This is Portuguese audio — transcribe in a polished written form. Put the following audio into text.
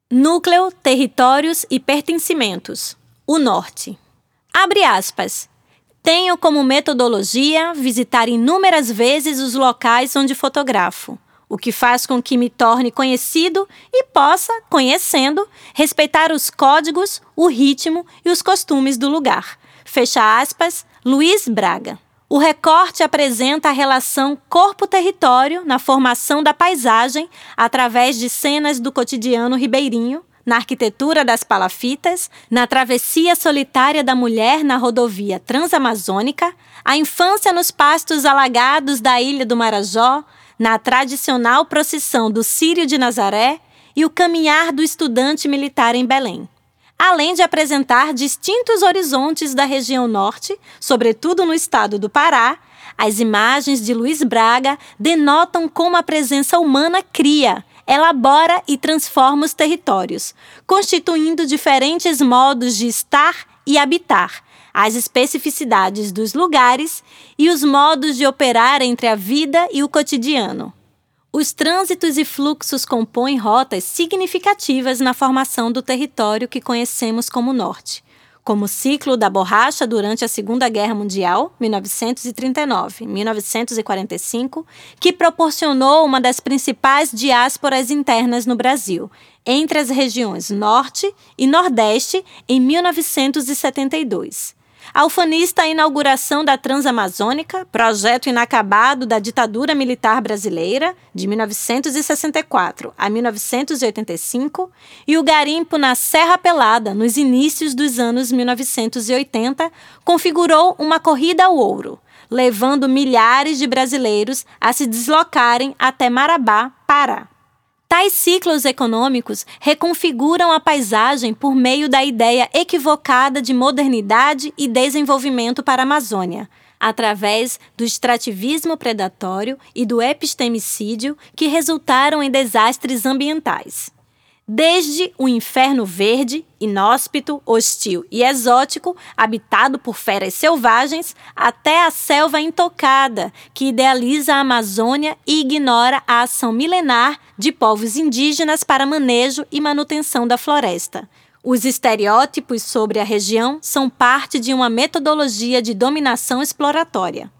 Núcleo, territórios e pertencimentos. O Norte. Abre aspas. Tenho como metodologia visitar inúmeras vezes os locais onde fotografo, o que faz com que me torne conhecido e possa, conhecendo, respeitar os códigos, o ritmo e os costumes do lugar. Fecha aspas, Luiz Braga. O recorte apresenta a relação corpo-território na formação da paisagem através de cenas do cotidiano ribeirinho, na arquitetura das palafitas, na travessia solitária da mulher na rodovia transamazônica, a infância nos pastos alagados da Ilha do Marajó, na tradicional procissão do Círio de Nazaré e o caminhar do estudante militar em Belém. Além de apresentar distintos horizontes da região norte, sobretudo no estado do Pará, as imagens de Luiz Braga denotam como a presença humana cria, elabora e transforma os territórios, constituindo diferentes modos de estar e habitar, as especificidades dos lugares e os modos de operar entre a vida e o cotidiano. Os trânsitos e fluxos compõem rotas significativas na formação do território que conhecemos como Norte, como o ciclo da borracha durante a Segunda Guerra Mundial, 1939-1945, que proporcionou uma das principais diásporas internas no Brasil, entre as regiões Norte e Nordeste, em 1972. A ufanista inauguração da Transamazônica, projeto inacabado da ditadura militar brasileira, de 1964 a 1985, e o garimpo na Serra Pelada, nos inícios dos anos 1980, configurou uma corrida ao ouro, levando milhares de brasileiros a se deslocarem até Marabá, Pará. Tais ciclos econômicos reconfiguram a paisagem por meio da ideia equivocada de modernidade e desenvolvimento para a Amazônia, através do extrativismo predatório e do epistemicídio que resultaram em desastres ambientais. Desde o inferno verde, inóspito, hostil e exótico, habitado por feras selvagens, até a selva intocada, que idealiza a Amazônia e ignora a ação milenar de povos indígenas para manejo e manutenção da floresta. Os estereótipos sobre a região são parte de uma metodologia de dominação exploratória.